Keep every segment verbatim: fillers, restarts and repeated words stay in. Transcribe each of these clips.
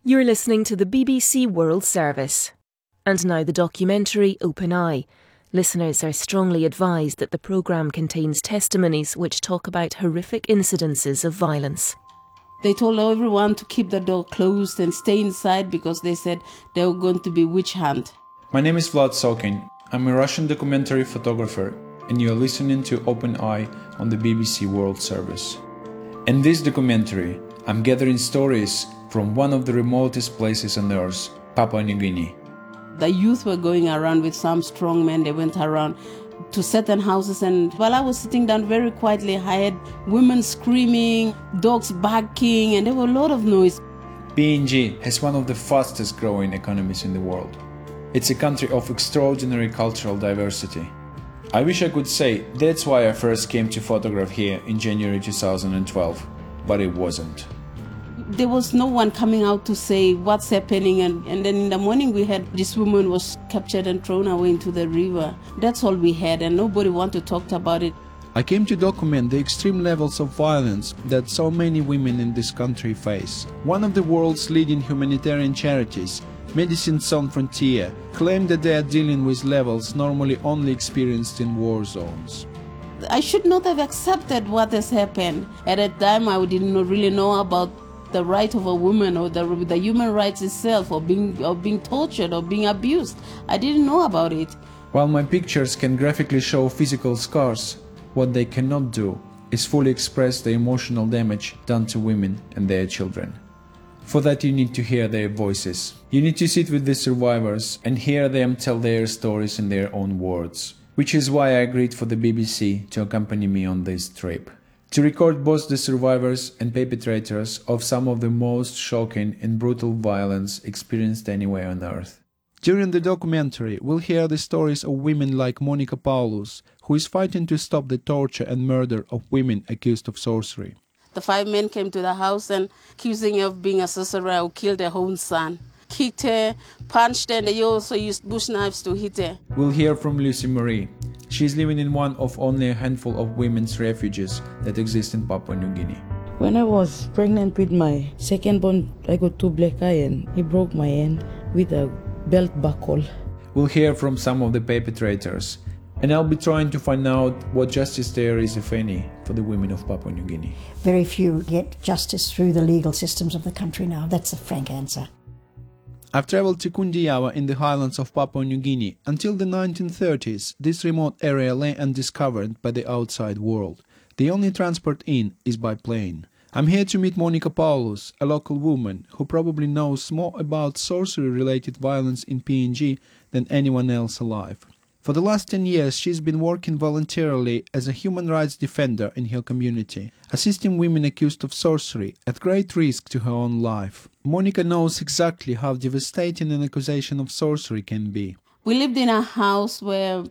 You're listening to the B B C World Service. And now the documentary Open Eye. Listeners are strongly advised that the programme contains testimonies which talk about horrific incidences of violence. They told everyone to keep the door closed and stay inside because they said they were going to be witch hunt. My name is Vlad Sokin. I'm a Russian documentary photographer, and you're listening to Open Eye on the B B C World Service. In this documentary, I'm gathering stories from one of the remotest places on Earth, Papua New Guinea. The youth were going around with some strong men. They went around to certain houses, and while I was sitting down very quietly, I had women screaming, dogs barking, and there were a lot of noise. P N G has one of the fastest growing economies in the world. It's a country of extraordinary cultural diversity. I wish I could say that's why I first came to photograph here in January two thousand twelve, but it wasn't. There was no one coming out to say what's happening, and, and then in the morning we had this woman was captured and thrown away into the river. That's all we had, and nobody wanted to talk about it. I came to document the extreme levels of violence that so many women in this country face. One of the world's leading humanitarian charities, Médecins Sans Frontières, claimed that they are dealing with levels normally only experienced in war zones. I should not have accepted what has happened. At that time I didn't really know about the right of a woman or the, the human rights itself, or being, or being tortured or being abused. I didn't know about it. While my pictures can graphically show physical scars, what they cannot do is fully express the emotional damage done to women and their children. For that you need to hear their voices. You need to sit with the survivors and hear them tell their stories in their own words. Which is why I agreed for the B B C to accompany me on this trip. To record both the survivors and perpetrators of some of the most shocking and brutal violence experienced anywhere on Earth. During the documentary, we'll hear the stories of women like Monica Paulus, who is fighting to stop the torture and murder of women accused of sorcery. The five men came to the house and accusing her of being a sorcerer who killed their own son. Kicked her, punched her, and they also used bush knives to hit her. We'll hear from Lucy Marie. She's living in one of only a handful of women's refuges that exist in Papua New Guinea. When I was pregnant with my second born, I got two black eye and he broke my hand with a belt buckle. We'll hear from some of the perpetrators, and I'll be trying to find out what justice there is, if any, for the women of Papua New Guinea. Very few get justice through the legal systems of the country now. That's the frank answer. I've travelled to Kundiawa in the highlands of Papua New Guinea. Until the nineteen thirties, this remote area lay undiscovered by the outside world. The only transport in is by plane. I'm here to meet Monica Paulus, a local woman who probably knows more about sorcery-related violence in P N G than anyone else alive. For the last ten years, she's been working voluntarily as a human rights defender in her community, assisting women accused of sorcery at great risk to her own life. Monica knows exactly how devastating an accusation of sorcery can be. We lived in a house where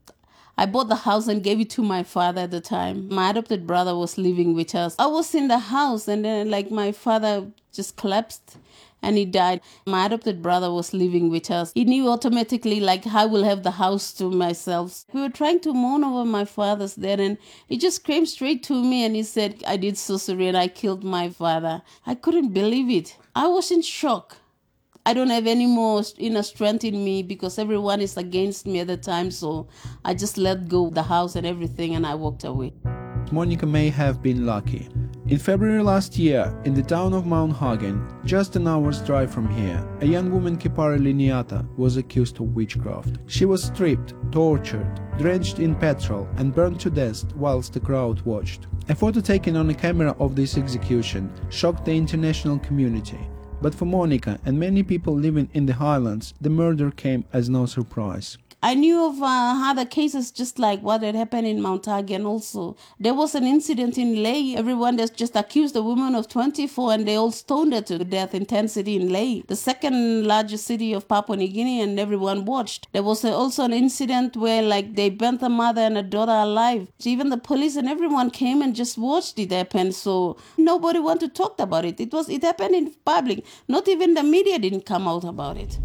I bought the house and gave it to my father at the time. My adopted brother was living with us. I was in the house, and then like my father just collapsed and he died. My adopted brother was living with us. He knew automatically like I will have the house to myself. We were trying to mourn over my father's death, and he just came straight to me and he said, I did sorcery and I killed my father. I couldn't believe it. I was in shock. I don't have any more inner strength in me because everyone is against me at the time, so I just let go of the house and everything and I walked away. Monica may have been lucky. In February last year, in the town of Mount Hagen, just an hour's drive from here, a young woman, Kipari Liniata, was accused of witchcraft. She was stripped, tortured, drenched in petrol and burned to death whilst the crowd watched. A photo taken on a camera of this execution shocked the international community. But for Monica and many people living in the highlands, the murder came as no surprise. I knew of uh, other cases just like what had happened in Mount Hagen also. There was an incident in Lae. Everyone that's just accused a woman of twenty-four and they all stoned her to death in Tent City in Lae, the second largest city of Papua New Guinea, and everyone watched. There was a, also an incident where like they burnt a mother and a daughter alive. Even the police and everyone came and just watched it happen. So nobody wanted to talk about it. It was it happened in public. Not even the media didn't come out about it.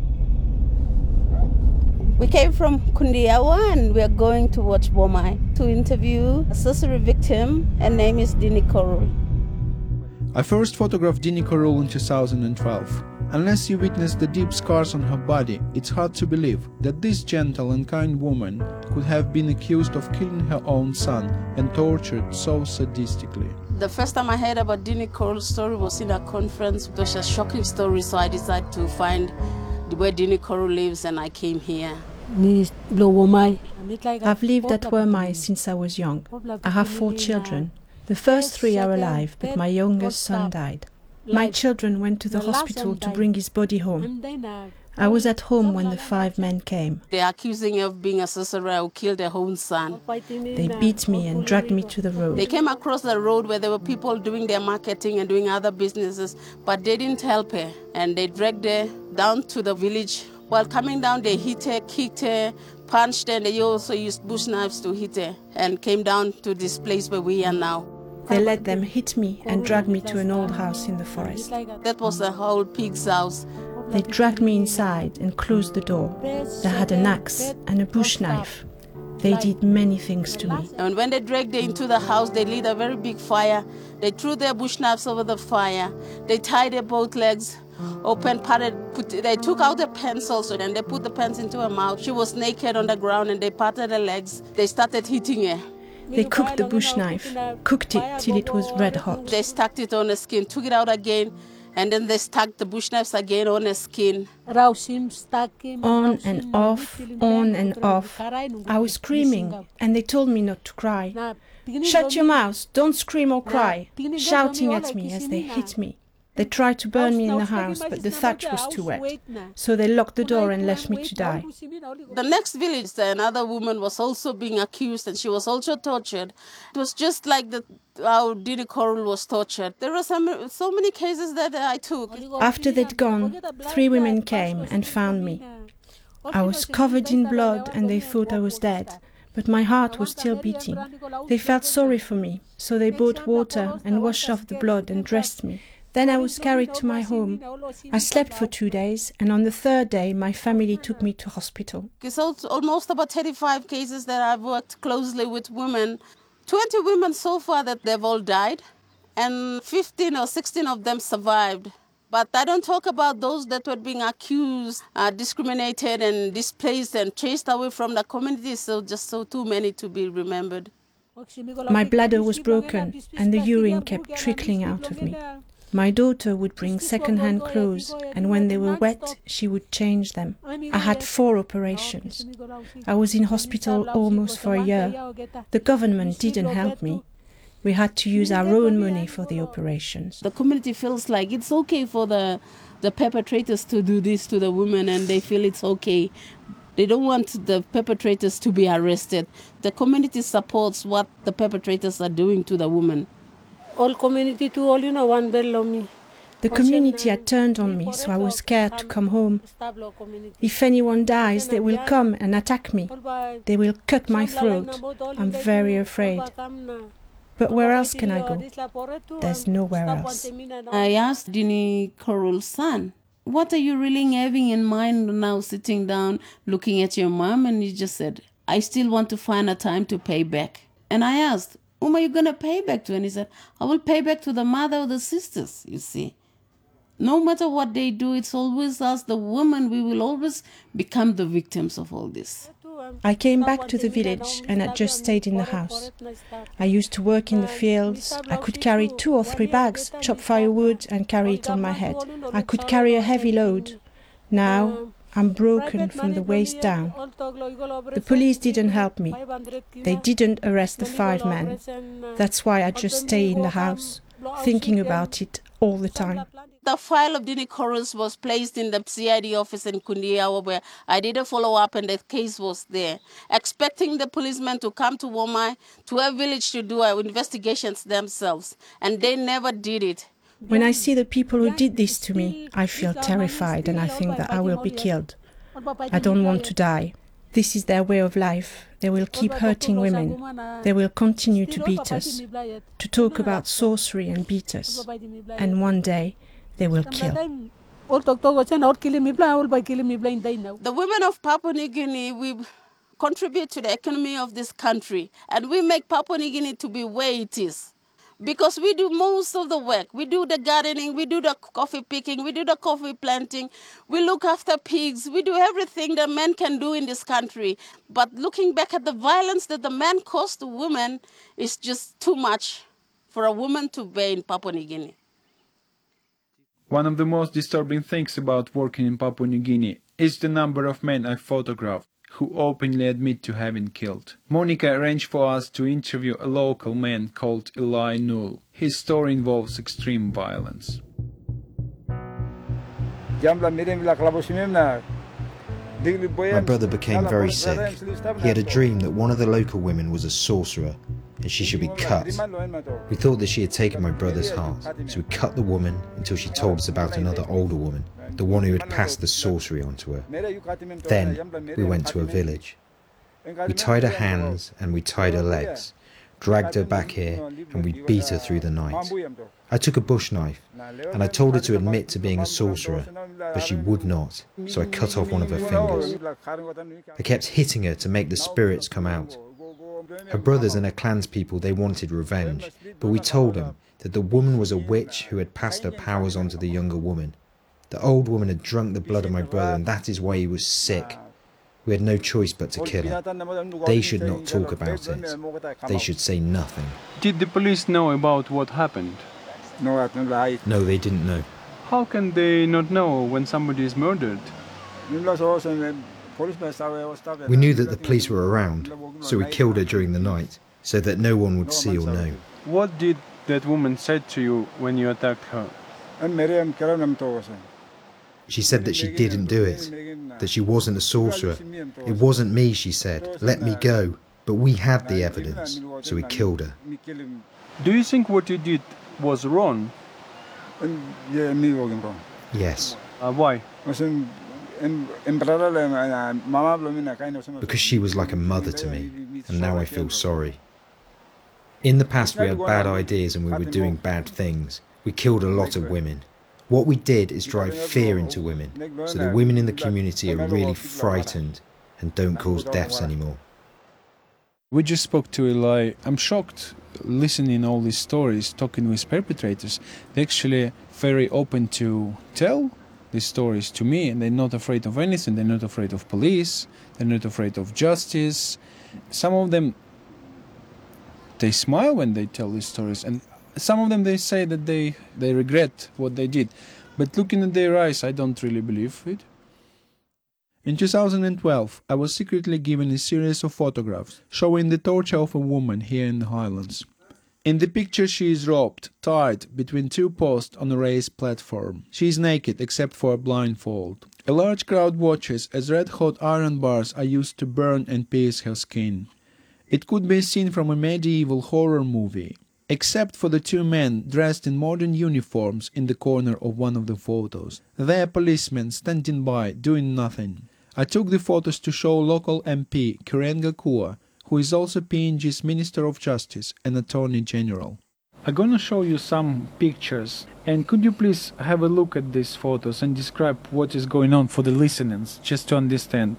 We came from Kundiawa and we are going to watch Bomai to interview a sorcery victim. Her name is Dini Korul. I first photographed Dini Korul in two thousand twelve. Unless you witness the deep scars on her body, it's hard to believe that this gentle and kind woman could have been accused of killing her own son and tortured so sadistically. The first time I heard about Dini Korul's story was in a conference. It was a shocking story, so I decided to find where Dini Korul lives, and I came here. I've lived at Wamai since I was young. I have four children. The first three are alive, but my youngest son died. My children went to the hospital to bring his body home. I was at home when the five men came. They're accusing me of being a sorcerer who killed their own son. They beat me and dragged me to the road. They came across the road where there were people doing their marketing and doing other businesses, but they didn't help her. And they dragged her down to the village. While coming down, they hit her, kicked her, punched her, and they also used bush knives to hit her, and came down to this place where we are now. They let them hit me and drag me to an old house in the forest. That was the whole pig's house. They dragged me inside and closed the door. They had an axe and a bush knife. They did many things to me. And when they dragged her into the house, they lit a very big fire. They threw their bush knives over the fire. They tied her both legs, open, parted, put, they took out the pants also, and they put the pants into her mouth. She was naked on the ground, and they parted her legs. They started hitting her. They cooked the bush knife, cooked it till it was red hot. They stuck it on the skin, took it out again, and then they stuck the bush knives again on the skin. On and off, on and off. I was screaming, and they told me not to cry. Shut your mouth, don't scream or cry, shouting at me as they hit me. They tried to burn me in the house, but the thatch was too wet. So they locked the door and left me to die. The next village, another woman was also being accused, and she was also tortured. It was just like the, how Dini Korul was tortured. There were some, so many cases that I took. After they'd gone, three women came and found me. I was covered in blood and they thought I was dead, but my heart was still beating. They felt sorry for me, so they brought water and washed off the blood and dressed me. Then I was carried to my home. I slept for two days, and on the third day, my family took me to hospital. It's almost about thirty-five cases that I've worked closely with women. twenty women so far that they've all died, and fifteen or sixteen of them survived. But I don't talk about those that were being accused, uh, discriminated and displaced and chased away from the community, so just so too many to be remembered. My bladder was broken, and the urine kept trickling out of me. My daughter would bring second-hand clothes, and when they were wet, she would change them. I had four operations. I was in hospital almost for a year. The government didn't help me. We had to use our own money for the operations. The community feels like it's okay for the, the perpetrators to do this to the women, and they feel it's okay. They don't want the perpetrators to be arrested. The community supports what the perpetrators are doing to the women. All community too, all you know, one bell on me. The community had turned on me, so I was scared to come home. If anyone dies, they will come and attack me. They will cut my throat. I'm very afraid. But where else can I go? There's nowhere else. I asked Dini Korul's son, what are you really having in mind now, sitting down, looking at your mom? And he just said, I still want to find a time to pay back. And I asked, whom are you going to pay back to? And he said, I will pay back to the mother or the sisters, you see. No matter what they do, it's always us, the women, we will always become the victims of all this. I came back to the village and had just stayed in the house. I used to work in the fields. I could carry two or three bags, chop firewood and carry it on my head. I could carry a heavy load. Now I'm broken from the waist down. The police didn't help me. They didn't arrest the five men. That's why I just stay in the house, thinking about it all the time. The file of Dini Korul was placed in the C I D office in Kundiawa, where I did a follow-up and the case was there, expecting the policemen to come to Wamai, to a village to do our investigations themselves, and they never did it. When I see the people who did this to me, I feel terrified and I think that I will be killed. I don't want to die. This is their way of life. They will keep hurting women. They will continue to beat us, to talk about sorcery and beat us. And one day, they will kill. The women of Papua New Guinea, we contribute to the economy of this country, and we make Papua New Guinea to be where it is. because we do most of the work. We do the gardening, we do the coffee picking, we do the coffee planting, we look after pigs, we do everything that men can do in this country. But looking back at the violence that the men caused to women is just too much for a woman to bear in Papua New Guinea. One of the most disturbing things about working in Papua New Guinea is the number of men I photographed who openly admit to having killed. Monica arranged for us to interview a local man called Eli Null. His story involves extreme violence. My brother became very sick. He had a dream that one of the local women was a sorcerer and she should be cut. We thought that she had taken my brother's heart, so we cut the woman until she told us about another older woman, the one who had passed the sorcery onto her. Then we went to a village. We tied her hands and we tied her legs, dragged her back here, and we beat her through the night. I took a bush knife and I told her to admit to being a sorcerer, but she would not, so I cut off one of her fingers. I kept hitting her to make the spirits come out. Her brothers and her clanspeople, they wanted revenge, but we told them that the woman was a witch who had passed her powers onto the younger woman. The old woman had drunk the blood of my brother, and that is why he was sick. We had no choice but to kill her. They should not talk about it. They should say nothing. Did the police know about what happened? No, they didn't know. How can they not know when somebody is murdered? We knew that the police were around, so we killed her during the night, so that no one would see or know. What did that woman say to you when you attacked her? She said that she didn't do it, that she wasn't a sorcerer. It wasn't me, she said. Let me go. But we had the evidence, so we killed her. Do you think what you did was wrong? Yes. Uh, why? Because she was like a mother to me, and now I feel sorry. In the past we had bad ideas and we were doing bad things. We killed a lot of women. What we did is drive fear into women, so the women in the community are really frightened and don't cause deaths anymore. We just spoke to Eli. I'm shocked listening all these stories, talking with perpetrators. They're actually very open to tell these stories to me, and they're not afraid of anything. They're not afraid of police. They're not afraid of justice. Some of them, they smile when they tell these stories, and some of them they say that they, they regret what they did. But looking at their eyes, I don't really believe it. In two thousand twelve, I was secretly given a series of photographs showing the torture of a woman here in the Highlands. In the picture she is roped, tied between two posts on a raised platform. She is naked except for a blindfold. A large crowd watches as red-hot iron bars are used to burn and pierce her skin. It could be a scene from a medieval horror movie, except for the two men dressed in modern uniforms in the corner of one of the photos. They are policemen standing by, doing nothing. I took the photos to show local M P Kirenga Kua, who is also P N G's Minister of Justice and Attorney General. I'm gonna show you some pictures, and could you please have a look at these photos and describe what is going on for the listeners, just to understand.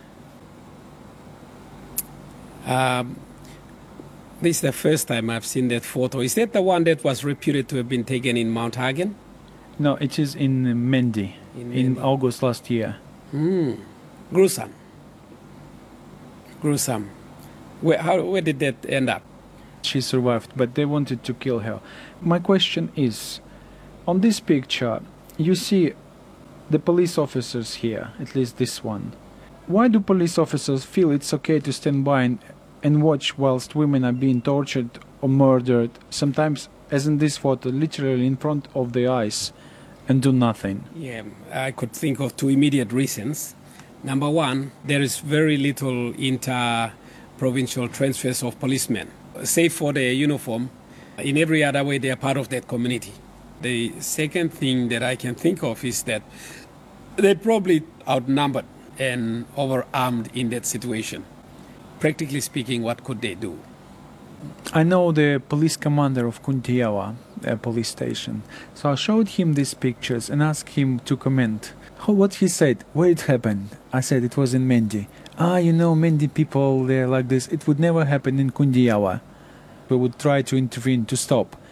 Um, this is the first time I've seen that photo. Is that the one that was reputed to have been taken in Mount Hagen? No, it is in Mendi, in, in August last year. Hmm. Gruesome. Gruesome. Where, how, where did that end up? She survived, but they wanted to kill her. My question is, on this picture, you see the police officers here, at least this one. Why do police officers feel it's okay to stand by and, and watch whilst women are being tortured or murdered, sometimes, as in this photo, literally in front of their eyes, and do nothing? Yeah, I could think of two immediate reasons. Number one, there is very little inter-provincial transfers of policemen. Save for their uniform, in every other way they are part of that community. The second thing that I can think of is that they're probably outnumbered and overarmed in that situation. Practically speaking, what could they do? I know the police commander of Kuntiawa uh, police station, so I showed him these pictures and asked him to comment. Oh, what he said, where it happened? I said it was in Mendi. Ah, you know, Mendi people, they're like this. It would never happen in Kundiawa. We would try to intervene to stop.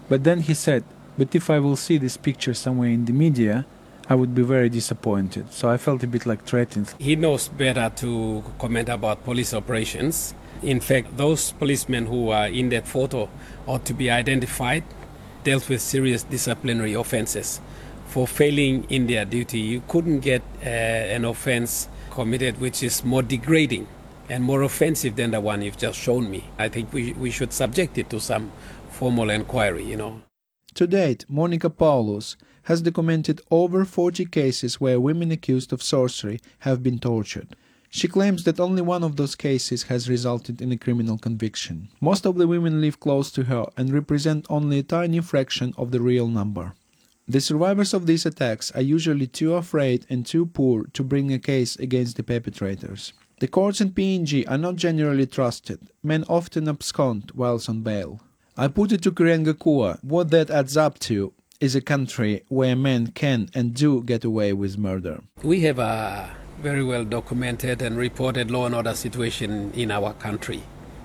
But then he said, but if I will see this picture somewhere in the media, I would be very disappointed. So I felt a bit like threatened. He knows better to comment about police operations. In fact, those policemen who are in that photo ought to be identified, dealt with serious disciplinary offenses for failing in their duty. You couldn't get uh, an offense committed which is more degrading and more offensive than the one you've just shown me. I think we, we should subject it to some formal inquiry, you know. To date, Monica Paulus has documented over forty cases where women accused of sorcery have been tortured. She claims that only one of those cases has resulted in a criminal conviction. Most of the women live close to her and represent only a tiny fraction of the real number. The survivors of these attacks are usually too afraid and too poor to bring a case against the perpetrators. The courts in P N G are not generally trusted. Men often abscond whilst on bail. I put it to Kurenga Kua what that adds up to is a country where men can and do get away with murder. We have a very well documented and reported law and order situation in our country.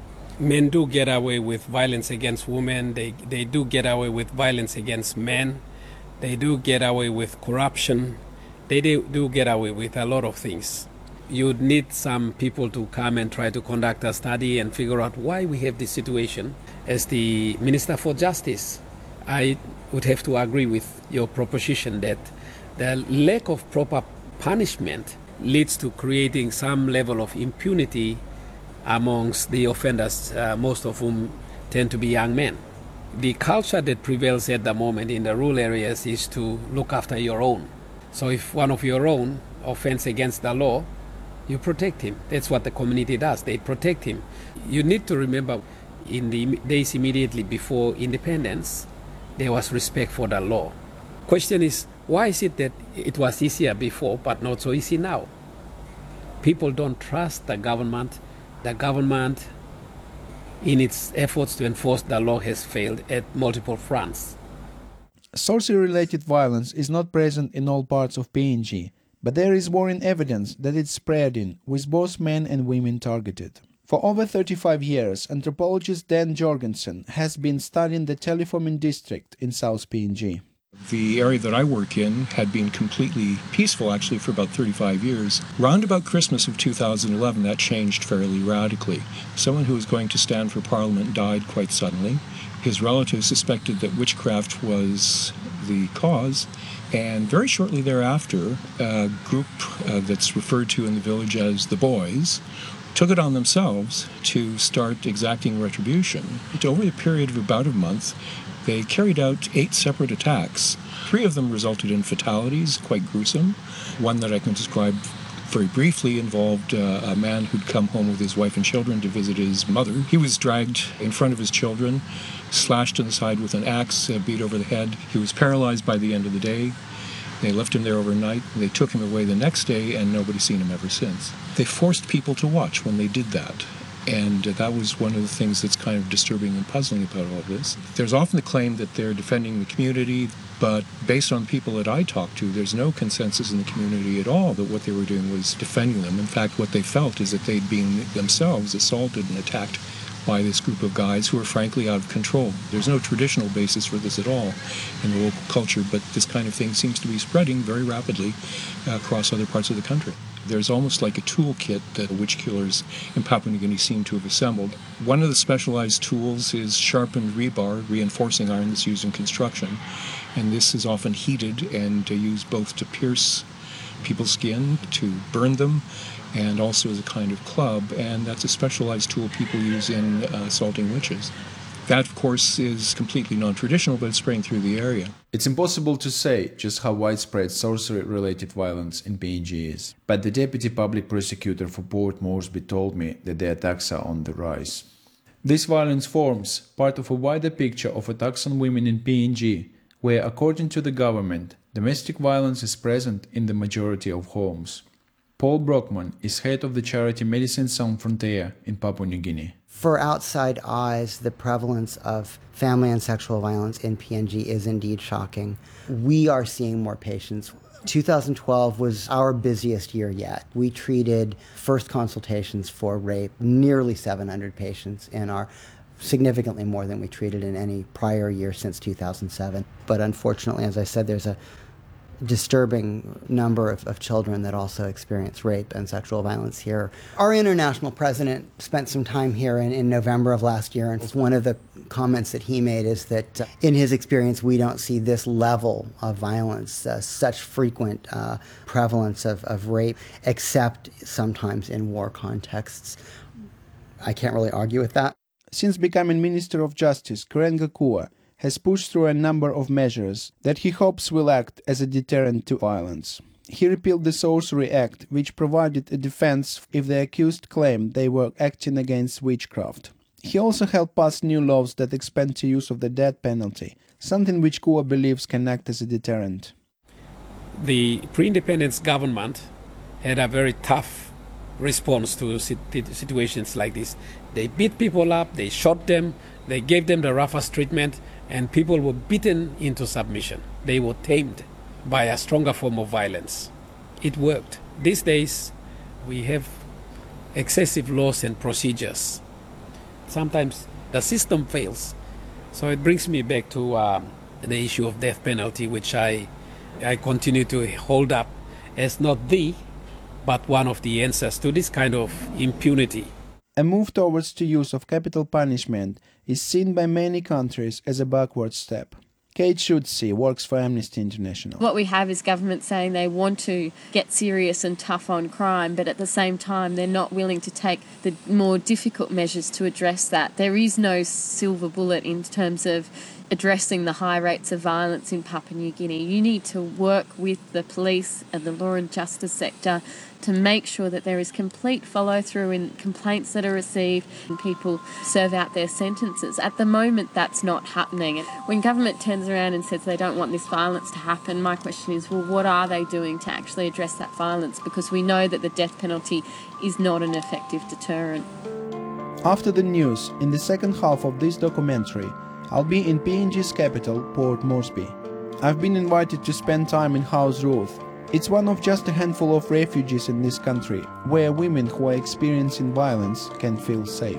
Men do get away with violence against women, they, they do get away with violence against men, they do get away with corruption, they do, do get away with a lot of things. You'd need some people to come and try to conduct a study and figure out why we have this situation. As the Minister for Justice, I would have to agree with your proposition that the lack of proper punishment leads to creating some level of impunity amongst the offenders, uh, most of whom tend to be young men. The culture that prevails at the moment in the rural areas is to look after your own. So if one of your own offends against the law, you protect him. That's what the community does. They protect him. You need to remember, in the days immediately before independence, there was respect for the law. Question is, why is it that it was easier before but not so easy now? People don't trust the government. The government, in its efforts to enforce the law, has failed at multiple fronts. Sorcery-related violence is not present in all parts of P N G, but there is worrying evidence that it's spreading, with both men and women targeted. For over thirty-five years, anthropologist Dan Jorgensen has been studying the Telefomin district in South P N G. The area that I work in had been completely peaceful, actually, for about thirty-five years. Round about Christmas of two thousand eleven, that changed fairly radically. Someone who was going to stand for Parliament died quite suddenly. His relatives suspected that witchcraft was the cause, and very shortly thereafter, a group uh, that's referred to in the village as the Boys took it on themselves to start exacting retribution. Over the period of about a month, they carried out eight separate attacks. Three of them resulted in fatalities, quite gruesome. One that I can describe very briefly involved uh, a man who'd come home with his wife and children to visit his mother. He was dragged in front of his children, slashed in the side with an axe, uh, beat over the head. He was paralyzed by the end of the day. They left him there overnight. They took him away the next day, and nobody's seen him ever since. They forced people to watch when they did that. And uh, that was one of the things that's kind of disturbing and puzzling about all of this. There's often the claim that they're defending the community, but based on people that I talk to, there's no consensus in the community at all that what they were doing was defending them. In fact, what they felt is that they'd been themselves assaulted and attacked by this group of guys who are frankly out of control. There's no traditional basis for this at all in the local culture, but this kind of thing seems to be spreading very rapidly uh, across other parts of the country. There's almost like a toolkit that witch killers in Papua New Guinea seem to have assembled. One of the specialized tools is sharpened rebar, reinforcing iron that's used in construction. And this is often heated and uh, used both to pierce people's skin, to burn them, and also as a kind of club. And that's a specialized tool people use in uh, assaulting witches. That, of course, is completely non-traditional, but it's spreading through the area. It's impossible to say just how widespread sorcery-related violence in P N G is, but the Deputy Public Prosecutor for Port Moresby told me that the attacks are on the rise. This violence forms part of a wider picture of attacks on women in P N G, where, according to the government, domestic violence is present in the majority of homes. Paul Brockman is head of the charity Médecins Sans Frontières in Papua New Guinea. For outside eyes, the prevalence of family and sexual violence in P N G is indeed shocking. We are seeing more patients. two thousand twelve was our busiest year yet. We treated first consultations for rape, nearly seven hundred patients in our significantly more than we treated in any prior year since two thousand seven. But unfortunately, as I said, there's a disturbing number of, of children that also experience rape and sexual violence here. Our international president spent some time here in, in November of last year, and one of the comments that he made is that uh, in his experience we don't see this level of violence, uh, such frequent uh, prevalence of, of rape, except sometimes in war contexts. I can't really argue with that. Since becoming Minister of Justice, Karenga Kua has pushed through a number of measures that he hopes will act as a deterrent to violence. He repealed the Sorcery Act, which provided a defense if the accused claimed they were acting against witchcraft. He also helped pass new laws that expand the use of the death penalty, something which Kua believes can act as a deterrent. The pre-independence government had a very tough response to situations like this. They beat people up, they shot them, they gave them the roughest treatment, and people were beaten into submission. They were tamed by a stronger form of violence. It worked. These days, we have excessive laws and procedures. Sometimes the system fails. So it brings me back to um, the issue of death penalty, which I, I continue to hold up as not the, but one of the answers to this kind of impunity. A move towards the use of capital punishment is seen by many countries as a backward step. Kate Schutze works for Amnesty International. What we have is government saying they want to get serious and tough on crime, but at the same time they're not willing to take the more difficult measures to address that. There is no silver bullet in terms of addressing the high rates of violence in Papua New Guinea. You need to work with the police and the law and justice sector to make sure that there is complete follow-through in complaints that are received and people serve out their sentences. At the moment, that's not happening. When government turns around and says they don't want this violence to happen, my question is, well, what are they doing to actually address that violence? Because we know that the death penalty is not an effective deterrent. After the news, in the second half of this documentary, I'll be in P N G's capital, Port Moresby. I've been invited to spend time in House Ruth. It's one of just a handful of refuges in this country, where women who are experiencing violence can feel safe.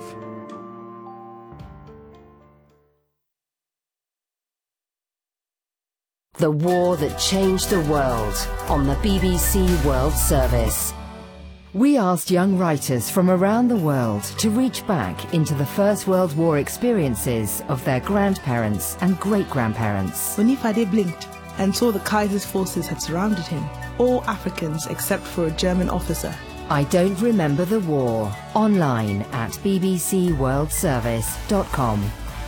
The war that changed the world on the B B C World Service. We asked young writers from around the world to reach back into the First World War experiences of their grandparents and great-grandparents. When Ifade blinked and saw the Kaiser's forces had surrounded him, all Africans except for a German officer. I Don't Remember the War, online at b b c world service dot com.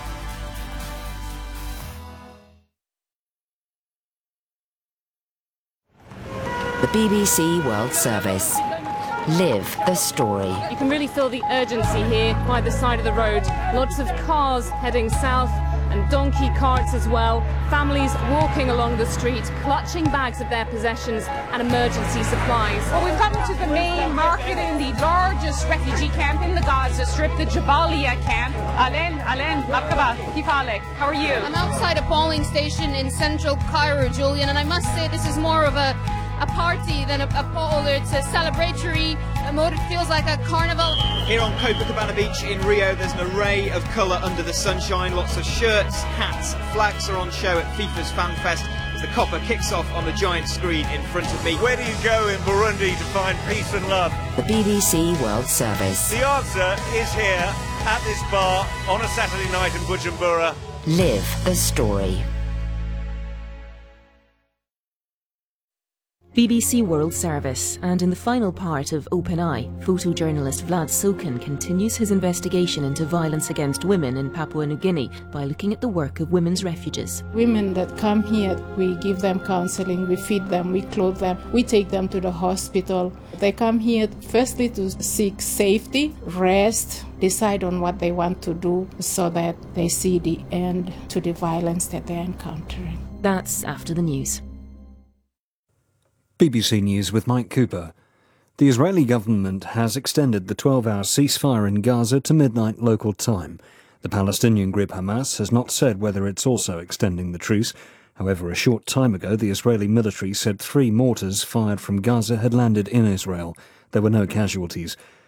The B B C World Service. Live the story. You can really feel the urgency here by the side of the road. Lots of cars heading south and donkey carts as well. Families walking along the street, clutching bags of their possessions and emergency supplies. Well, we've come to the main market in the largest refugee camp in the Gaza Strip, the Jabalia camp. Alen, Alen, Markaba, Kifalek, how are you? I'm outside a polling station in central Cairo, Julian, and I must say this is more of a a party than a, a poll. It's a celebratory mode. It feels like a carnival. Here on Copacabana Beach in Rio, there's an array of colour under the sunshine. Lots of shirts, hats, flags are on show at FIFA's Fan Fest as the Copa kicks off on the giant screen in front of me. Where do you go in Burundi to find peace and love? The B B C World Service. The answer is here at this bar on a Saturday night in Bujumbura. Live the story. B B C World Service, and in the final part of Open Eye, photojournalist Vlad Sokin continues his investigation into violence against women in Papua New Guinea by looking at the work of women's refuges. Women that come here, we give them counseling, we feed them, we clothe them, we take them to the hospital. They come here firstly to seek safety, rest, decide on what they want to do so that they see the end to the violence that they're encountering. That's after the news. B B C News with Mike Cooper. The Israeli government has extended the twelve-hour ceasefire in Gaza to midnight local time. The Palestinian group Hamas has not said whether it's also extending the truce. However, a short time ago, the Israeli military said three mortars fired from Gaza had landed in Israel. There were no casualties.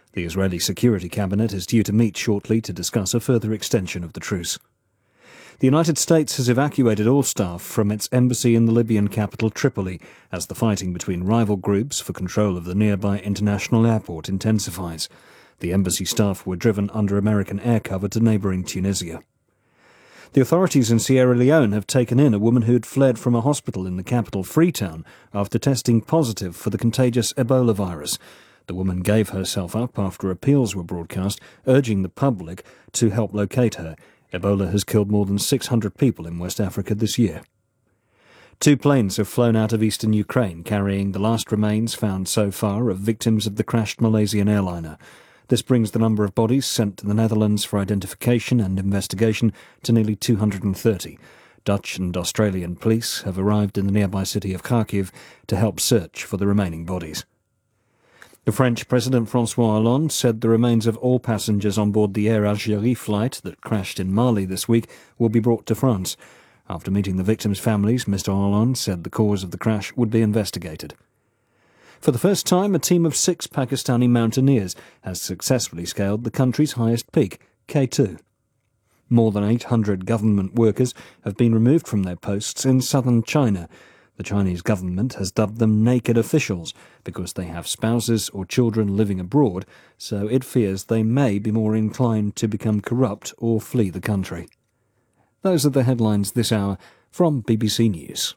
The Israeli Security Cabinet is due to meet shortly to discuss a further extension of the truce. The United States has evacuated all staff from its embassy in the Libyan capital Tripoli as the fighting between rival groups for control of the nearby international airport intensifies. The embassy staff were driven under American air cover to neighbouring Tunisia. The authorities in Sierra Leone have taken in a woman who had fled from a hospital in the capital, Freetown, after testing positive for the contagious Ebola virus. The woman gave herself up after appeals were broadcast, urging the public to help locate her. Ebola has killed more than six hundred people in West Africa this year. Two planes have flown out of eastern Ukraine, carrying the last remains found so far of victims of the crashed Malaysian airliner. This brings the number of bodies sent to the Netherlands for identification and investigation to nearly two hundred thirty. Dutch and Australian police have arrived in the nearby city of Kharkiv to help search for the remaining bodies. The French President François Hollande said the remains of all passengers on board the Air Algérie flight that crashed in Mali this week will be brought to France. After meeting the victims' families, Mister Hollande said the cause of the crash would be investigated. For the first time, a team of six Pakistani mountaineers has successfully scaled the country's highest peak, K two. More than eight hundred government workers have been removed from their posts in southern China. The Chinese government has dubbed them naked officials because they have spouses or children living abroad, so it fears they may be more inclined to become corrupt or flee the country. Those are the headlines this hour from B B C News.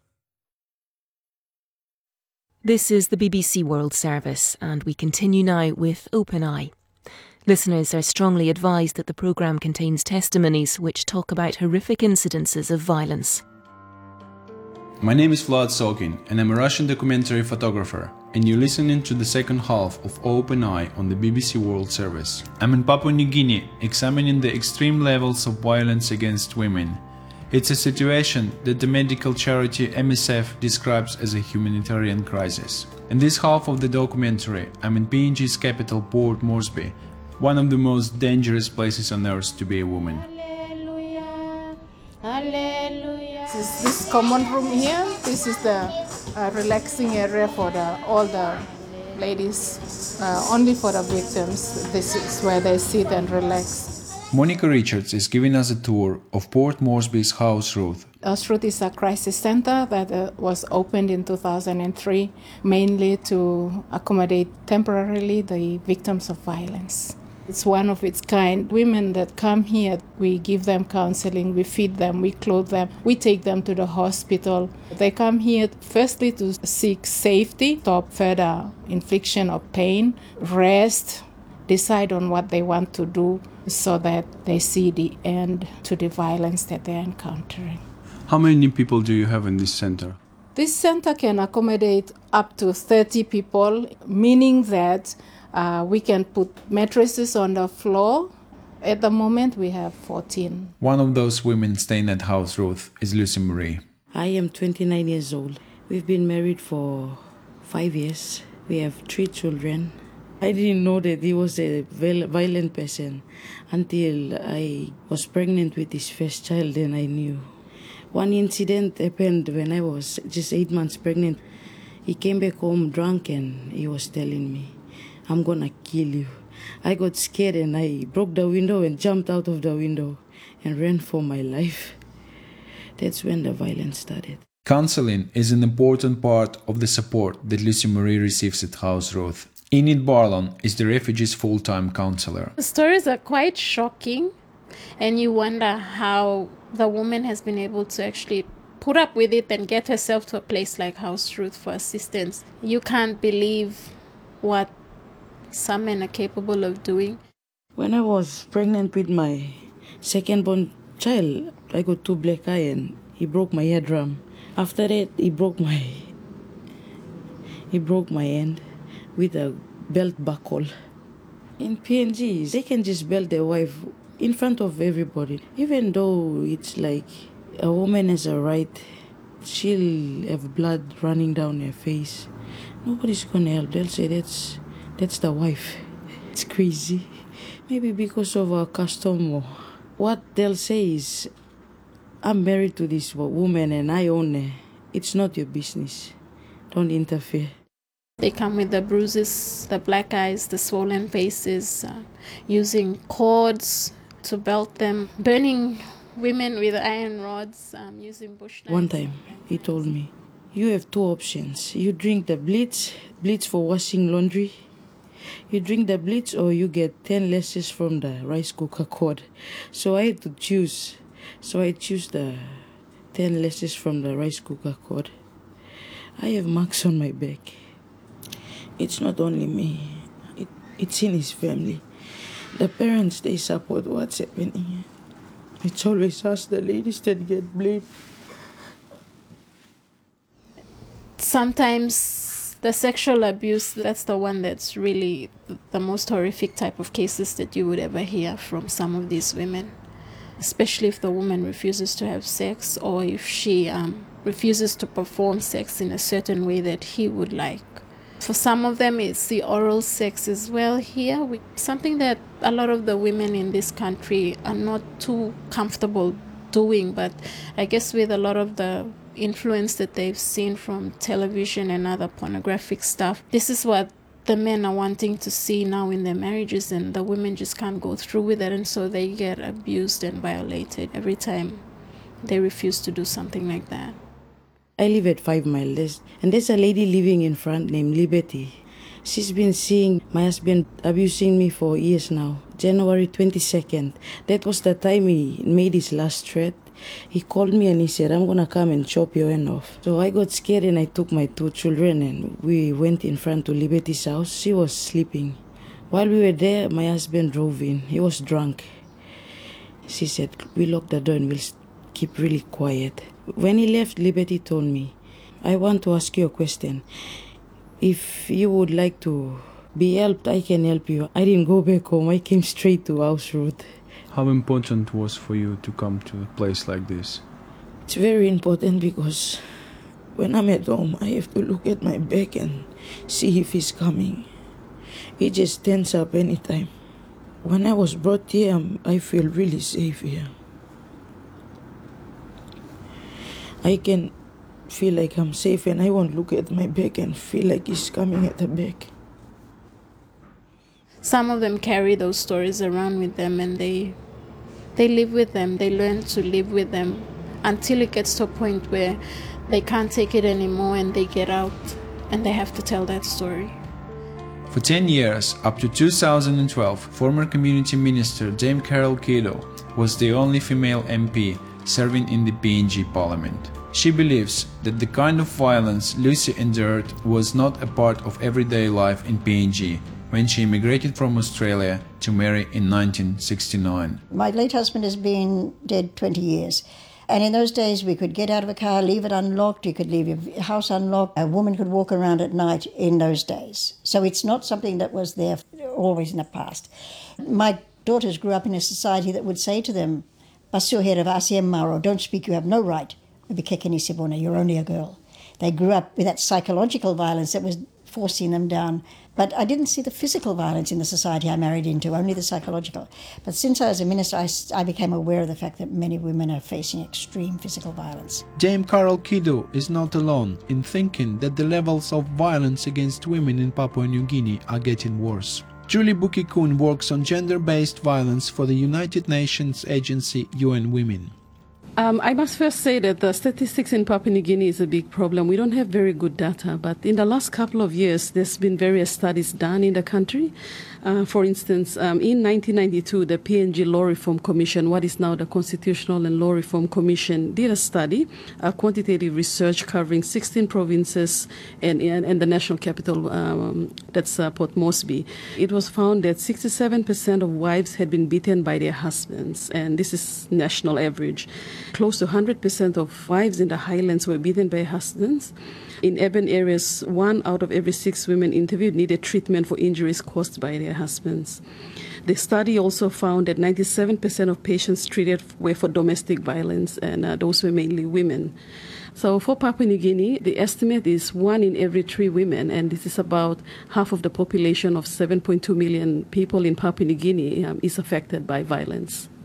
This is the B B C World Service, and we continue now with Open Eye. Listeners are strongly advised that the programme contains testimonies which talk about horrific incidences of violence. My name is Vlad Sokin, and I'm a Russian documentary photographer, and you're listening to the second half of Open Eye on the B B C World Service. I'm in Papua New Guinea, examining the extreme levels of violence against women. It's a situation that the medical charity M S F describes as a humanitarian crisis. In this half of the documentary, I'm in P N G's capital, Port Moresby, one of the most dangerous places on earth to be a woman. Hallelujah. Hallelujah. This is this common room here. This is the uh, relaxing area for the, all the ladies, uh, only for the victims. This is where they sit and relax. Monica Richards is giving us a tour of Port Moresby's House Ruth. House Ruth is a crisis center that uh, was opened in two thousand three, mainly to accommodate temporarily the victims of violence. It's one of its kind. Women that come here, we give them counseling, we feed them, we clothe them, we take them to the hospital. They come here firstly to seek safety, stop further infliction of pain, rest, decide on what they want to do so that they see the end to the violence that they're encountering. How many people do you have in this center? This center can accommodate up to thirty people, meaning that Uh, we can put mattresses on the floor. At the moment, we have fourteen. One of those women staying at House Ruth is Lucy Marie. I am twenty-nine years old. We've been married for five years. We have three children. I didn't know that he was a violent person until I was pregnant with his first child, and I knew. One incident happened when I was just eight months pregnant. He came back home drunk and he was telling me, "I'm gonna kill you." I got scared and I broke the window and jumped out of the window and ran for my life. That's when the violence started. Counseling is an important part of the support that Lucy Marie receives at House Ruth. Enid Barlon is the refugees' full-time counselor. The stories are quite shocking, and you wonder how the woman has been able to actually put up with it and get herself to a place like House Ruth for assistance. You can't believe what some men are capable of doing. When I was pregnant with my second-born child, I got two black eye and he broke my eardrum. After that, he broke my he broke my hand with a belt buckle. In P N G, they can just belt their wife in front of everybody. Even though it's like a woman has a right, she'll have blood running down her face. Nobody's gonna help. They'll say that's That's the wife. It's crazy. Maybe because of our custom or what they'll say is, I'm married to this woman and I own her. It's not your business. Don't interfere. They come with the bruises, the black eyes, the swollen faces, uh, using cords to belt them, burning women with iron rods, um, using bush knives. One time, he told me, you have two options. You drink the bleach, bleach for washing laundry. You drink the bleach or you get ten lashes from the rice cooker cord. So I had to choose. So I choose the ten lashes from the rice cooker cord. I have marks on my back. It's not only me. It, it's in his family. The parents, they support what's happening. It's always us, the ladies, that get blamed. Sometimes the sexual abuse, that's the one that's really the most horrific type of cases that you would ever hear from some of these women. Especially if the woman refuses to have sex, or if she um, refuses to perform sex in a certain way that he would like. For some of them, it's the oral sex as well here. We, something that a lot of the women in this country are not too comfortable doing, but I guess with a lot of the influence that they've seen from television and other pornographic stuff, this is what the men are wanting to see now in their marriages, and the women just can't go through with it, and so they get abused and violated every time they refuse to do something like that. I live at Five Mile, there's, and there's a lady living in front named Liberty. She's been seeing my husband abusing me for years now. January twenty-second, that was the time he made his last threat. He called me and he said, I'm gonna come and chop your hand off. So I got scared and I took my two children and we went in front to Liberty's house. She was sleeping. While we were there, my husband drove in. He was drunk. She said, we lock the door and we'll keep really quiet. When he left, Liberty told me, I want to ask you a question. If you would like to be helped, I can help you. I didn't go back home. I came straight to House Road. How important was for you to come to a place like this? It's very important because when I'm at home, I have to look at my back and see if he's coming. He just stands up anytime. When I was brought here, I feel really safe here. I can feel like I'm safe and I won't look at my back and feel like he's coming at the back. Some of them carry those stories around with them, and they they live with them. They learn to live with them until it gets to a point where they can't take it anymore and they get out and they have to tell that story. For ten years, up to two thousand twelve, former Community Minister Dame Carol Kiddo was the only female M P serving in the P N G Parliament. She believes that the kind of violence Lucy endured was not a part of everyday life in P N G when she immigrated from Australia to marry in nineteen sixty-nine. My late husband has been dead twenty years. And in those days, we could get out of a car, leave it unlocked, you could leave your house unlocked. A woman could walk around at night in those days. So it's not something that was there always in the past. My daughters grew up in a society that would say to them, Pasu here of Asiem Maro, don't speak, you have no right. You're only a girl. They grew up with that psychological violence that was forcing them down. But I didn't see the physical violence in the society I married into, only the psychological. But since I was a minister, I, I became aware of the fact that many women are facing extreme physical violence. Dame Carol Kiddo is not alone in thinking that the levels of violence against women in Papua New Guinea are getting worse. Julie Bukikun works on gender-based violence for the United Nations agency U N Women. Um, I must first say that the statistics in Papua New Guinea is a big problem. We don't have very good data, but in the last couple of years, there's been various studies done in the country. Uh, for instance, um, in nineteen ninety-two, the P N G Law Reform Commission, what is now the Constitutional and Law Reform Commission, did a study, a quantitative research covering sixteen provinces and, and, and the national capital, um, that's uh, Port Moresby. It was found that sixty-seven percent of wives had been beaten by their husbands, and this is national average. Close to one hundred percent of wives in the highlands were beaten by husbands. In urban areas, one out of every six women interviewed needed treatment for injuries caused by their husbands. The study also found that ninety-seven percent of patients treated were for domestic violence, and uh, those were mainly women. So for Papua New Guinea, the estimate is one in every three women, and this is about half of the population of seven point two million people in Papua New Guinea um, is affected by violence.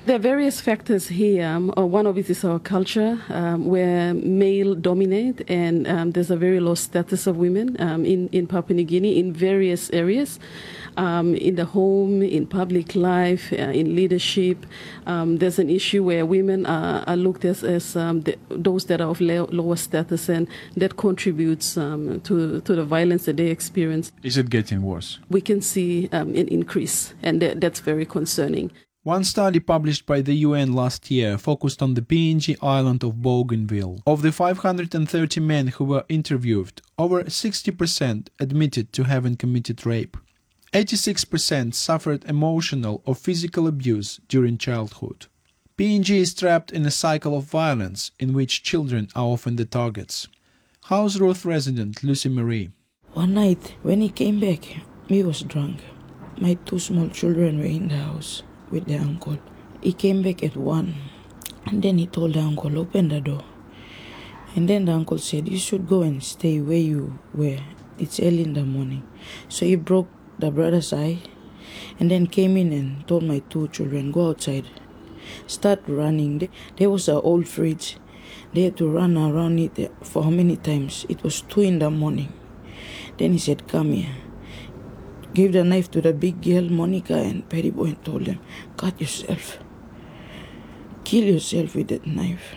There are various factors here. Um, uh, one of it is our culture, um, where male dominate, and um, there's a very low status of women um, in, in Papua New Guinea in various areas, um, in the home, in public life, uh, in leadership. Um, there's an issue where women are, are looked as, as um, the, those that are of low, lower status, and that contributes um, to, to the violence that they experience. Is it getting worse? We can see um, an increase, and that, that's very concerning. One study published by the U N last year focused on the P N G island of Bougainville. Of the five hundred thirty men who were interviewed, over sixty percent admitted to having committed rape. eighty-six percent suffered emotional or physical abuse during childhood. P N G is trapped in a cycle of violence in which children are often the targets. House Ruth resident Lucy Marie. One night, when he came back, he was drunk. My two small children were in the house with the uncle. He came back at one, and then he told the uncle, open the door. And then the uncle said, you should go and stay where you were. It's early in the morning. So he broke the brother's eye, and then came in and told my two children, go outside. Start running. There was an old fridge. They had to run around it for how many times? It was two in the morning. Then he said, come here. Gave the knife to the big girl, Monica, and Perry Boy, and told them, cut yourself. Kill yourself with that knife.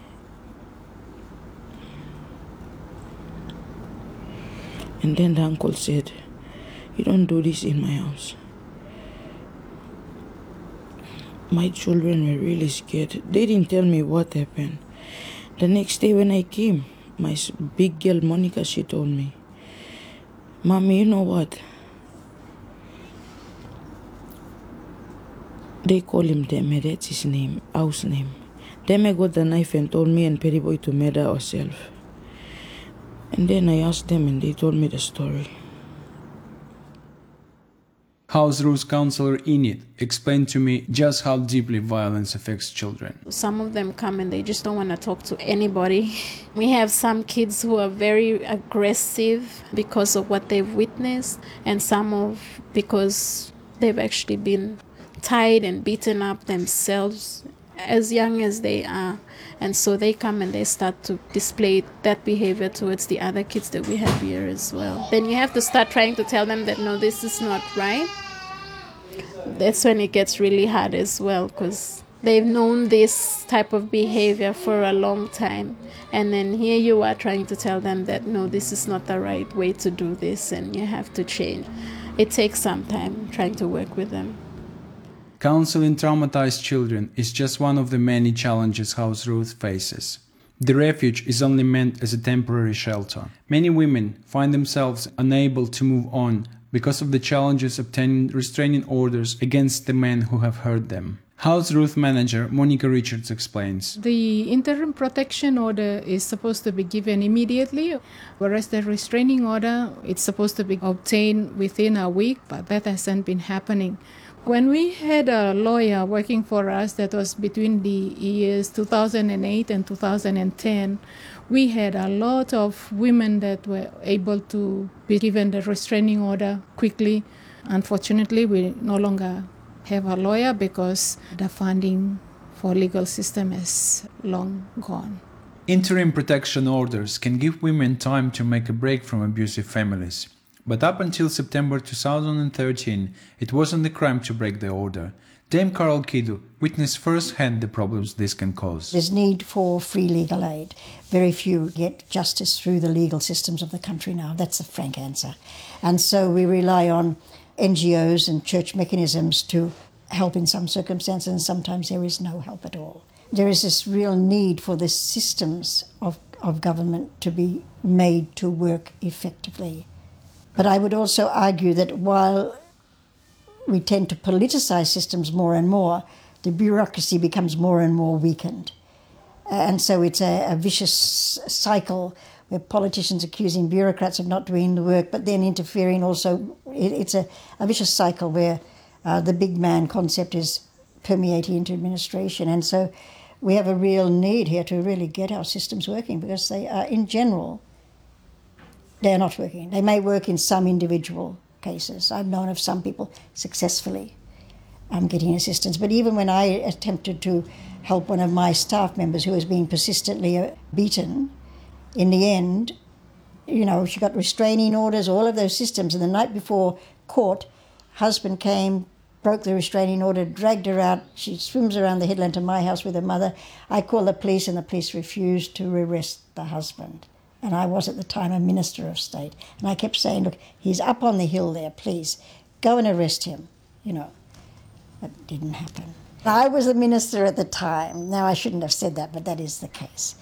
And then the uncle said, you don't do this in my house. My children were really scared. They didn't tell me what happened. The next day when I came, my big girl, Monica, she told me, Mommy, you know what? They call him Deme, that's his name, house name. Deme got the knife and told me and Perry Boy to murder ourselves. And then I asked them and they told me the story. House Rules Counselor Enid explained to me just how deeply violence affects children. Some of them come and they just don't want to talk to anybody. We have some kids who are very aggressive because of what they've witnessed, and some of because they've actually been tied and beaten up themselves as young as they are, and so they come and they start to display that behavior towards the other kids that we have here as well. Then you have to start trying to tell them that no, this is not right. That's when it gets really hard as well, because they've known this type of behavior for a long time, and then here you are trying to tell them that no, this is not the right way to do this and you have to change. It takes some time trying to work with them. Counseling traumatized children is just one of the many challenges House Ruth faces. The refuge is only meant as a temporary shelter. Many women find themselves unable to move on because of the challenges obtaining restraining orders against the men who have hurt them. House Ruth manager Monica Richards explains. The interim protection order is supposed to be given immediately, whereas the restraining order, it's supposed to be obtained within a week, but that hasn't been happening. When we had a lawyer working for us that was between the years two thousand eight and two thousand ten, we had a lot of women that were able to be given the restraining order quickly. Unfortunately, we no longer have a lawyer because the funding for legal system is long gone. Interim protection orders can give women time to make a break from abusive families. But up until September two thousand thirteen, it wasn't a crime to break the order. Dame Carol Kidu witnessed firsthand the problems this can cause. There's need for free legal aid. Very few get justice through the legal systems of the country now. That's a frank answer. And so we rely on N G Os and church mechanisms to help in some circumstances, and sometimes there is no help at all. There is this real need for the systems of, of government to be made to work effectively. But I would also argue that while we tend to politicize systems more and more, the bureaucracy becomes more and more weakened. And so it's a, a vicious cycle where politicians accusing bureaucrats of not doing the work, but then interfering also. It, it's a, a vicious cycle where uh, the big man concept is permeating into administration. And so we have a real need here to really get our systems working, because they are, in general, they're not working. They may work in some individual cases. I've known of some people successfully. um, getting assistance. But even when I attempted to help one of my staff members who was being persistently uh, beaten, in the end, you know, she got restraining orders, all of those systems. And the night before court, husband came, broke the restraining order, dragged her out. She swims around the headland to my house with her mother. I called the police and the police refused to arrest the husband. And I was at the time a Minister of State. And I kept saying, look, he's up on the hill there, please. Go and arrest him, you know. That didn't happen. I was a minister at the time. Now, I shouldn't have said that, but that is the case.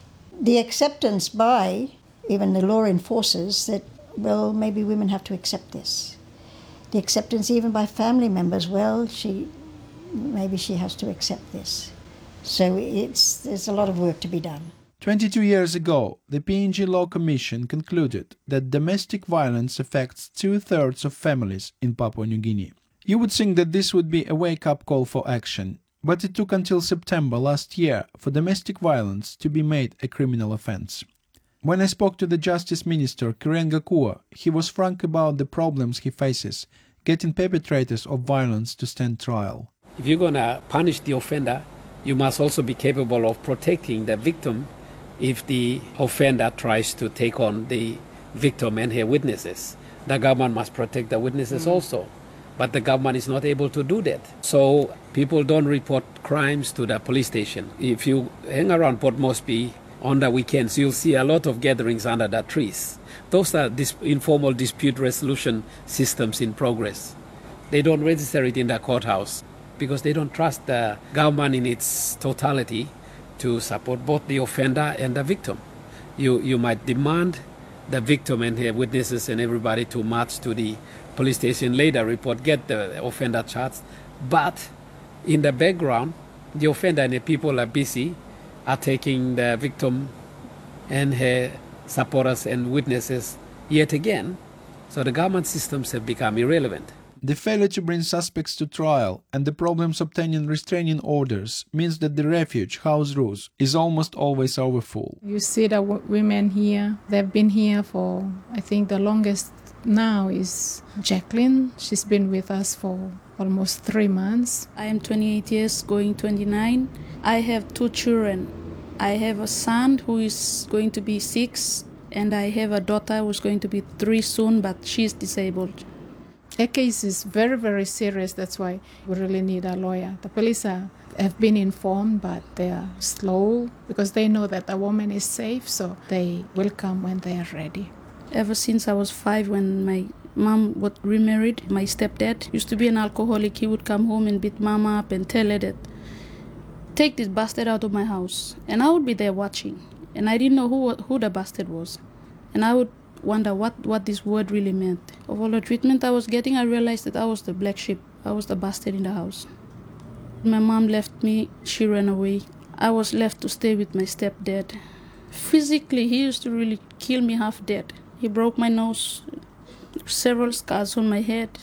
The acceptance by even the law enforcers that, well, maybe women have to accept this. The acceptance even by family members, well, she, maybe she has to accept this. So it's, there's a lot of work to be done. twenty-two years ago, the P N G Law Commission concluded that domestic violence affects two-thirds of families in Papua New Guinea. You would think that this would be a wake-up call for action, but it took until September last year for domestic violence to be made a criminal offence. When I spoke to the Justice Minister, Kirenga Kua, he was frank about the problems he faces, getting perpetrators of violence to stand trial. If you're going to punish the offender, you must also be capable of protecting the victim if the offender tries to take on the victim and her witnesses. The government must protect the witnesses mm. also, but the government is not able to do that. So people don't report crimes to the police station. If you hang around Port Moresby on the weekends, you'll see a lot of gatherings under the trees. Those are dis- informal dispute resolution systems in progress. They don't register it in the courthouse because they don't trust the government in its totality to support both the offender and the victim. You, you might demand the victim and her witnesses and everybody to march to the police station, later report, get the offender charged. But in the background, the offender and the people are busy are taking the victim and her supporters and witnesses yet again. So the government systems have become irrelevant. The failure to bring suspects to trial and the problems obtaining restraining orders means that the refuge, House Rose, is almost always overfull. You see the w- women here, they've been here for, I think the longest now is Jacqueline. She's been with us for almost three months. I am twenty-eight years, going twenty-nine. I have two children. I have a son who is going to be six, and I have a daughter who's going to be three soon, but she's disabled. Her case is very, very serious. That's why we really need a lawyer. The police are, have been informed, but they are slow because they know that the woman is safe, so they will come when they are ready. Ever since I was five, when my mom got remarried, my stepdad used to be an alcoholic. He would come home and beat mama up and tell her that, take this bastard out of my house. And I would be there watching. And I didn't know who who the bastard was. And I would wonder what, what this word really meant. Of all the treatment I was getting, I realized that I was the black sheep. I was the bastard in the house. My mom left me. She ran away. I was left to stay with my stepdad. Physically, he used to really kill me half dead. He broke my nose, several scars on my head,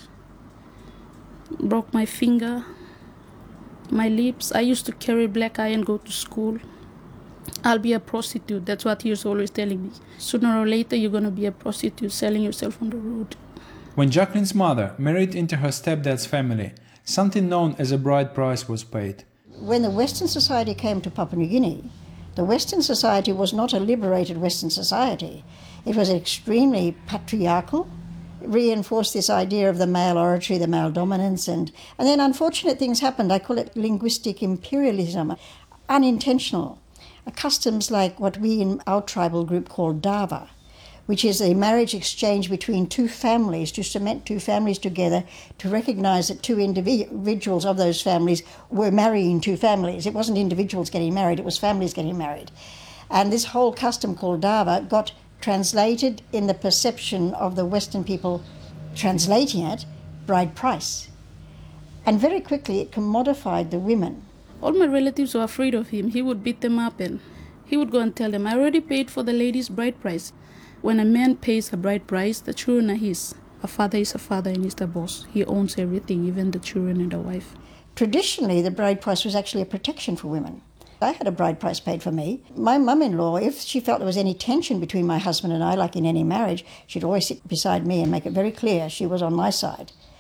broke my finger, my lips. I used to carry black eye and go to school. I'll be a prostitute. That's what he was always telling me. Sooner or later, you're going to be a prostitute selling yourself on the road. When Jacqueline's mother married into her stepdad's family, something known as a bride price was paid. When the Western society came to Papua New Guinea, the Western society was not a liberated Western society. It was extremely patriarchal, reinforced this idea of the male oratory, the male dominance, and, and then unfortunate things happened. I call it linguistic imperialism, unintentional. Customs like what we in our tribal group call dava, which is a marriage exchange between two families to cement two families together, to recognize that two individuals of those families were marrying two families. It wasn't individuals getting married, it was families getting married. And this whole custom called dava got translated in the perception of the Western people translating it, bride price. And very quickly it commodified the women. All my relatives were afraid of him. He would beat them up and he would go and tell them, I already paid for the lady's bride price. When a man pays a bride price, the children are his. A father is a father and he's the boss. He owns everything, even the children and the wife. Traditionally, the bride price was actually a protection for women. I had a bride price paid for me. My mum-in-law, if she felt there was any tension between my husband and I, like in any marriage, she'd always sit beside me and make it very clear she was on my side.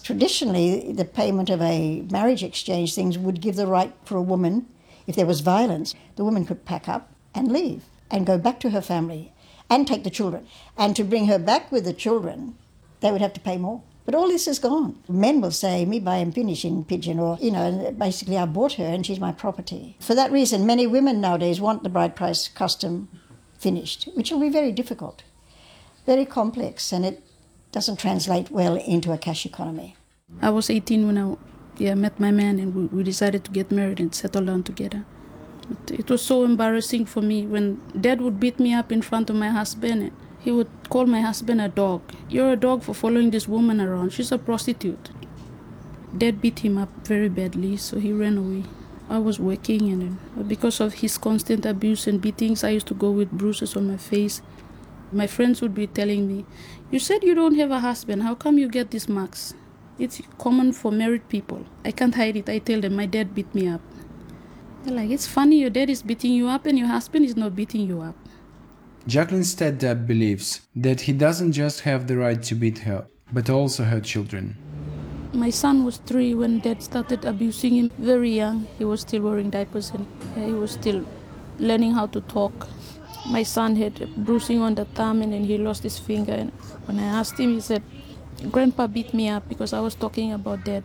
Traditionally, the payment of a marriage exchange things would give the right for a woman, if there was violence, the woman could pack up and leave and go back to her family and take the children. And to bring her back with the children, they would have to pay more. But all this is gone. Men will say, me buy and finish in Pigeon, or, you know, basically I bought her and she's my property. For that reason, many women nowadays want the bride price custom finished, which will be very difficult, very complex, and it doesn't translate well into a cash economy. I was eighteen when I yeah, met my man, and we, we decided to get married and settle down together. But it was so embarrassing for me when Dad would beat me up in front of my husband. And he would call my husband a dog. You're a dog for following this woman around. She's a prostitute. Dad beat him up very badly, so he ran away. I was working, and because of his constant abuse and beatings, I used to go with bruises on my face. My friends would be telling me, you said you don't have a husband. How come you get these marks? It's common for married people. I can't hide it. I tell them my dad beat me up. They're like, it's funny, your dad is beating you up and your husband is not beating you up. Jacqueline's stepdad believes that he doesn't just have the right to beat her, but also her children. My son was three when Dad started abusing him. Very young. He was still wearing diapers and he was still learning how to talk. My son had bruising on the thumb and then he lost his finger. And when I asked him, he said, Grandpa beat me up because I was talking about Dad.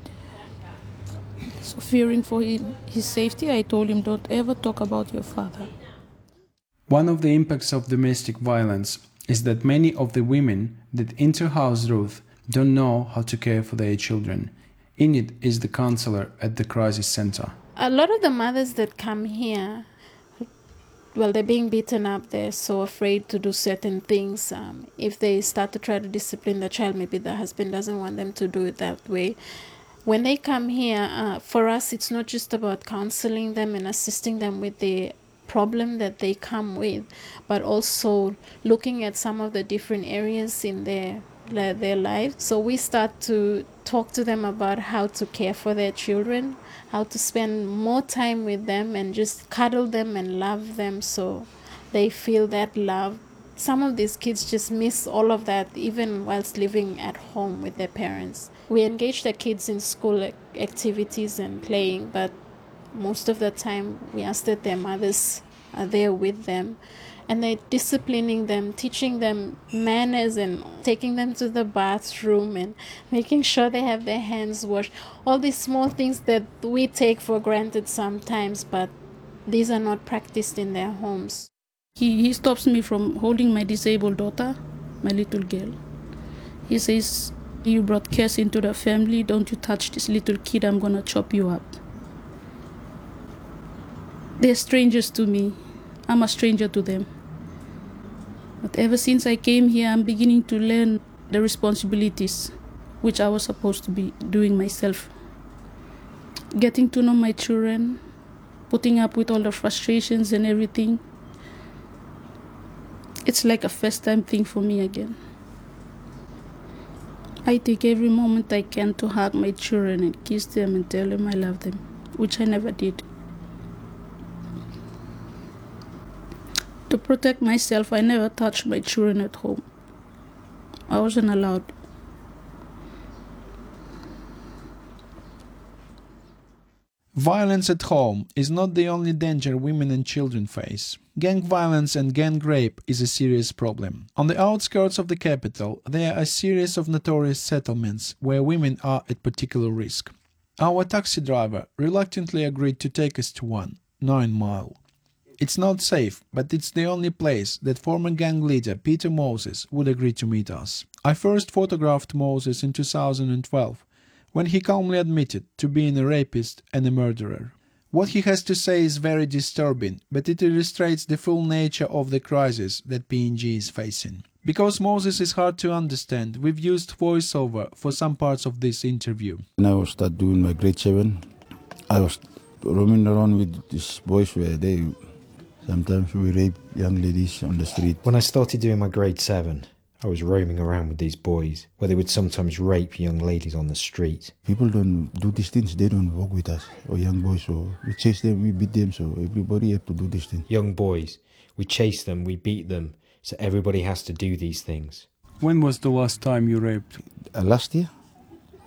So fearing for him, his safety, I told him, don't ever talk about your father. One of the impacts of domestic violence is that many of the women that enter House Ruth don't know how to care for their children. Enid is the counselor at the crisis center. A lot of the mothers that come here, well, they're being beaten up, they're so afraid to do certain things. Um, if they start to try to discipline the child, maybe the husband doesn't want them to do it that way. When they come here, uh, for us, it's not just about counseling them and assisting them with the problem that they come with, but also looking at some of the different areas in their their lives. So we start to talk to them about how to care for their children, how to spend more time with them and just cuddle them and love them so they feel that love. Some of these kids just miss all of that even whilst living at home with their parents. We engage the kids in school activities and playing, but most of the time we ask that their mothers are there with them. And they're disciplining them, teaching them manners and taking them to the bathroom and making sure they have their hands washed. All these small things that we take for granted sometimes, but these are not practiced in their homes. He, he stops me from holding my disabled daughter, my little girl. He says, you brought curse into the family. Don't you touch this little kid. I'm going to chop you up. They're strangers to me. I'm a stranger to them. But ever since I came here, I'm beginning to learn the responsibilities which I was supposed to be doing myself. Getting to know my children, putting up with all the frustrations and everything. It's like a first time thing for me again. I take every moment I can to hug my children and kiss them and tell them I love them, which I never did. To protect myself, I never touched my children at home. I wasn't allowed. Violence at home is not the only danger women and children face. Gang violence and gang rape is a serious problem. On the outskirts of the capital, there are a series of notorious settlements where women are at particular risk. Our taxi driver reluctantly agreed to take us to one, Nine Mile. It's not safe, but it's the only place that former gang leader Peter Moses would agree to meet us. I first photographed Moses in two thousand twelve, when he calmly admitted to being a rapist and a murderer. What he has to say is very disturbing, but it illustrates the full nature of the crisis that P N G is facing. Because Moses is hard to understand, we've used voiceover for some parts of this interview. When I was start doing my grade seven, I was roaming around with these boys where they sometimes we rape young ladies on the street. When I started doing my grade seven, I was roaming around with these boys, where they would sometimes rape young ladies on the street. People don't do these things, they don't walk with us, or young boys, so we chase them, we beat them, so everybody have to do this thing. Young boys, we chase them, we beat them, so everybody has to do these things. When was the last time you raped? Uh, last year.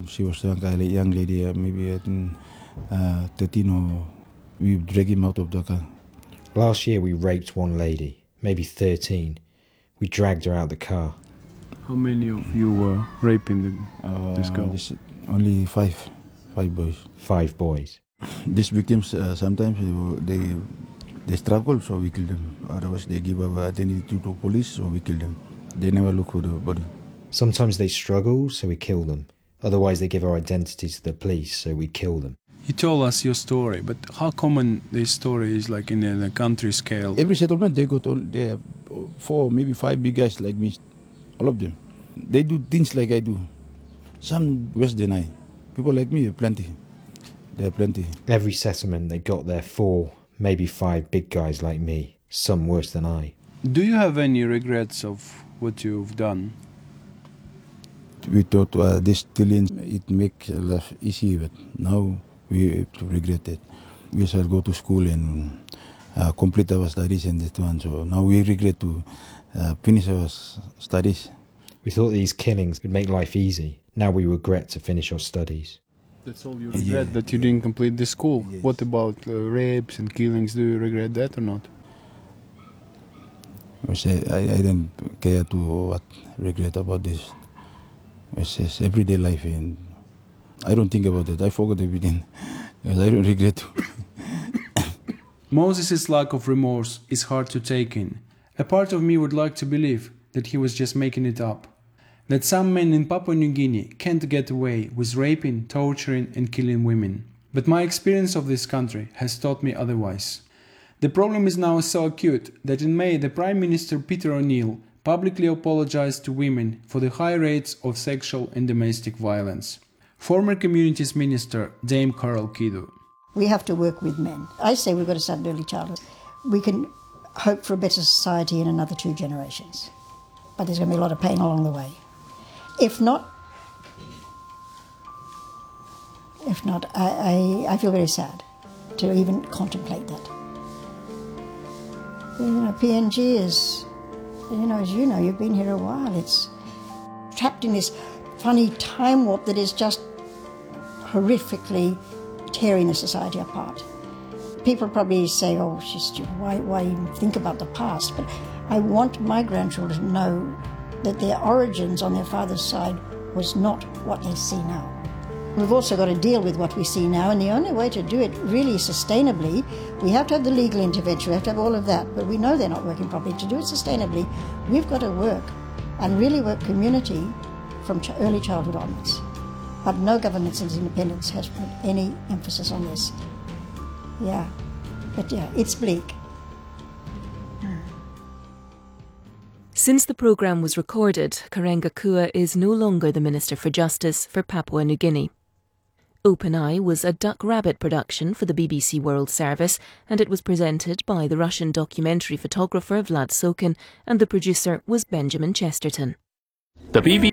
She was a young lady, uh, maybe I think uh, thirteen, or we drag him out of the car. Last year we raped one lady, maybe thirteen. We dragged her out of the car. How many of you were raping the, uh, this girl? This, only five, five boys. Five boys. These victims uh, sometimes they they struggle, so we kill them. Otherwise, they give up identity to the police, so we kill them. They never look for the body. Sometimes they struggle, so we kill them. Otherwise, they give our identity to the police, so we kill them. You told us your story, but how common this story is, like in a country scale? Every settlement they got, all, they have four, maybe five big guys like me, all of them. They do things like I do. Some worse than I. People like me, plenty. There are plenty. Every settlement, they got their four, maybe five big guys like me, some worse than I. Do you have any regrets of what you've done? We thought uh, this still in, it makes life easy, but now we have to regret it. We shall go to school and uh, complete our studies and that one. So now we regret to uh, finish our studies. We thought these killings would make life easy. Now we regret to finish our studies. That's all you regret, yeah. That you didn't complete the school. Yes. What about uh, rapes and killings? Do you regret that or not? I say I, I don't care to what regret about this. It's just everyday life, and I don't think about it. I forgot everything, because I don't regret. Moses' lack of remorse is hard to take in. A part of me would like to believe that he was just making it up. That some men in Papua New Guinea can't get away with raping, torturing and killing women. But my experience of this country has taught me otherwise. The problem is now so acute that in May the Prime Minister Peter O'Neill publicly apologized to women for the high rates of sexual and domestic violence. Former Communities Minister Dame Carol Kidu. We have to work with men. I say we've got to start early childhood. We can hope for a better society in another two generations. But there's going to be a lot of pain along the way. If not, if not, I, I, I feel very sad to even contemplate that. You know, P N G is, you know, as you know, you've been here a while, it's trapped in this funny time warp that is just horrifically tearing the society apart. People probably say, oh, she's stupid, why, why even think about the past? But I want my grandchildren to know that their origins on their father's side was not what they see now. We've also got to deal with what we see now, and the only way to do it really sustainably, we have to have the legal intervention, we have to have all of that, but we know they're not working properly. To do it sustainably, we've got to work, and really work community from ch- early childhood onwards. But no government since independence has put any emphasis on this. Yeah, but yeah, it's bleak. Since the programme was recorded, Karenga Kua is no longer the Minister for Justice for Papua New Guinea. Open Eye was a Duck Rabbit production for the B B C World Service, and it was presented by the Russian documentary photographer Vlad Sokin, and the producer was Benjamin Chesterton. The B B